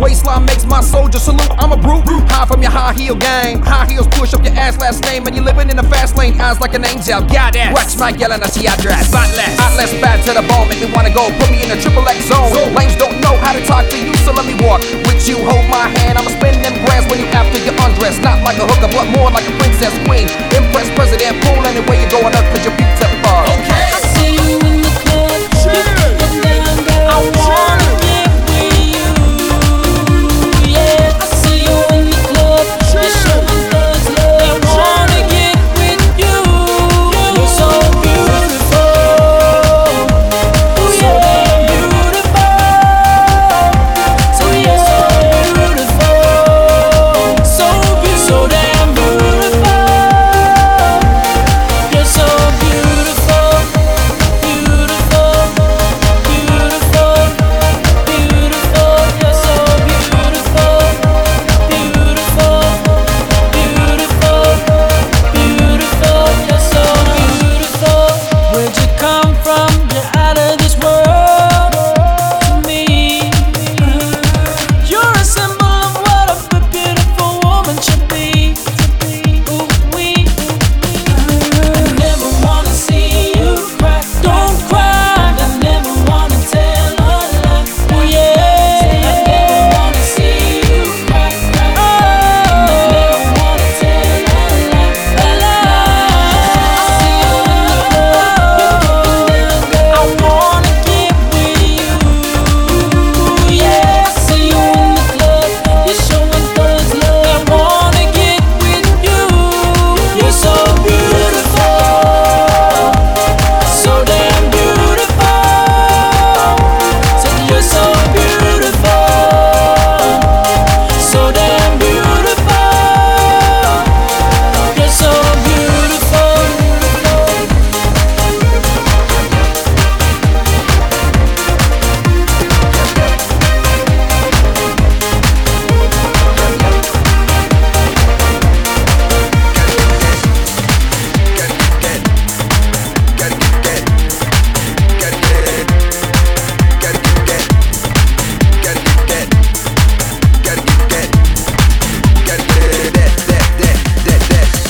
Waistline makes my soldier salute. I'm a brute. High from your high heel game. High heels push up your ass last name, and you're living in the fast lane. Eyes like an angel. Got it. Watch my girl and I see I dress. Spotless. Bad to the bone, make me wanna go. Put me in a triple X zone. Lanes don't know how to talk to you, so